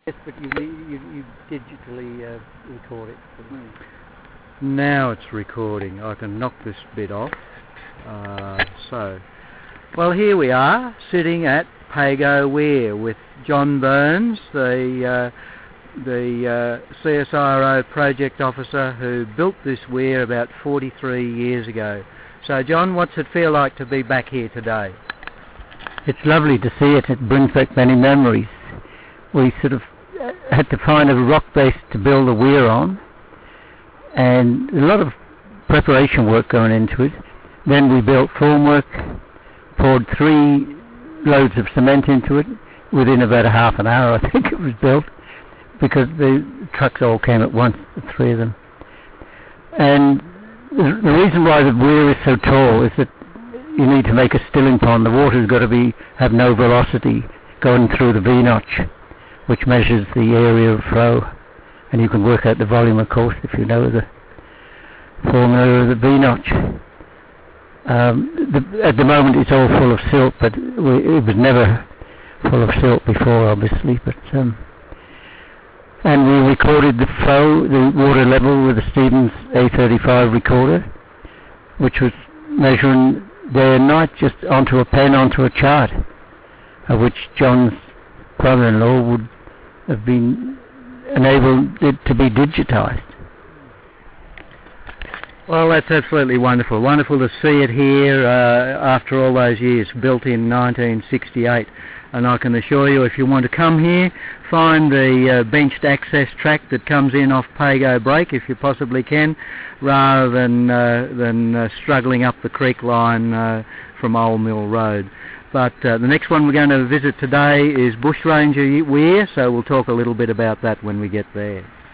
Yes, but you digitally record it. Now it's recording. I can knock this bit off. Well, here we are, sitting at Pago Weir with John Burns, the CSIRO project officer who built this weir about 43 years ago. So, John, what's it feel like to be back here today? It's lovely to see it. It brings back many memories. We sort of had to find a rock base to build a weir on, and a lot of preparation work going into it. Then we built formwork, poured 3 loads of cement into it. Within about a half an hour, I think it was built, because the trucks all came at once, the 3 of them. And the reason why the weir is so tall is that you need to make a stilling pond. The water's got to have no velocity going through the V-notch, which measures the area of flow, and you can work out the volume, of course, if you know the formula of the V-notch. At the moment it's all full of silt, but it was never full of silt before, obviously. But and we recorded the flow, the water level, with the Stevens A35 recorder, which was measuring day and night just onto a pen, onto a chart, of which John's brother-in-law would have been enabled it to be digitized. Well, that's absolutely wonderful. Wonderful to see it here after all those years, built in 1968. And I can assure you, if you want to come here, find the benched access track that comes in off Pago Break, if you possibly can, rather than struggling up the creek line from Old Mill Road. But the next one we're going to visit today is Bushranger Weir, so we'll talk a little bit about that when we get there.